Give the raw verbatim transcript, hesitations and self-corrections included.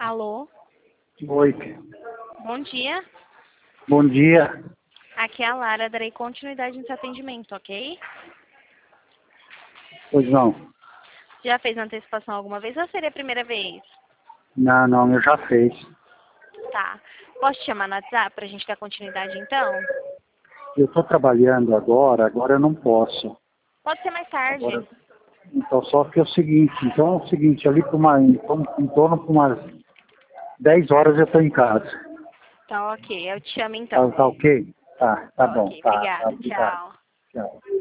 Alô? Oi. Bom dia. Bom dia. Aqui é a Lara, darei continuidade nesse atendimento, ok? Pois não. Já fez antecipação alguma vez ou seria a primeira vez? Não, não, eu já fiz. Tá. Posso te chamar no WhatsApp pra gente dar continuidade então? Eu estou trabalhando agora, agora eu não posso. Pode ser mais tarde. Agora, então, só que é o seguinte, então é o seguinte, ali por uma, em, em torno de umas dez horas eu estou em casa. Tá ok, eu te chamo Tá, então. tá ok? Tá, tá Tá bom, ok, tá, tá, obrigada. obrigado. Tchau. Tchau.